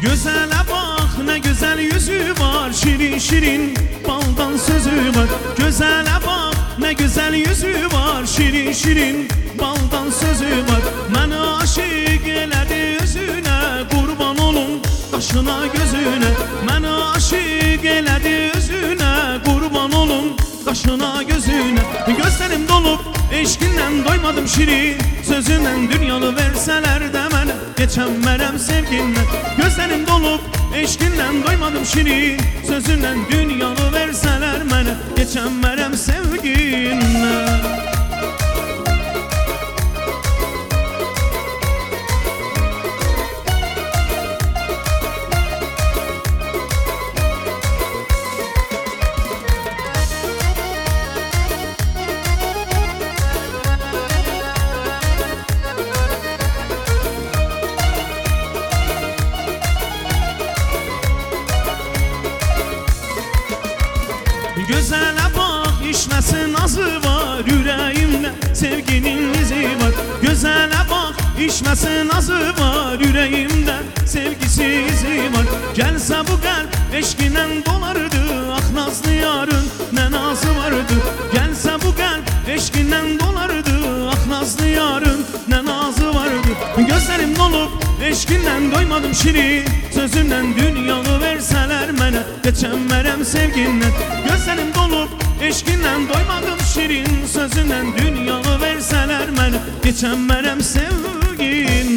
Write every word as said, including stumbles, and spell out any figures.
Gözele bak ne güzel yüzü var, şirin şirin baldan sözü var. Gözele bak ne güzel yüzü var, şirin şirin baldan sözü var. Məni aşık elədi özünə, qurban olum qaşına gözünə. Məni aşık elədi özünə, qurban olum qaşına gözünə. Gözlerim dolup eşkinden doymadım şirin sözünden, dünyanı verseler de mənə geçemmerem sevginden. Gözlerim dolup eşkinden doymadım şirin sözünden, dünyanı verseler mənə geçemmerem sevginden. Gözele bak işmesin nazı var, yüreğimde sevginin izi var. Gözele bak işmesin nazı var, yüreğimde sevgisi izi var. Gelse bu kalp eşkinen dolardı, ah nazlı yarın ne nazı vardı. Gelse bu kalp eşkinen dolardı, ah nazlı yarın ne nazı vardı. Gözlerim dolup eşkinden doymadım şirin sözünden, dünyanı verseler mənə geçemmerem sevginden. Gözlerim dolup eşkinden doymadım şirin sözünden, dünyanı verseler mənə geçemmerem sevginden.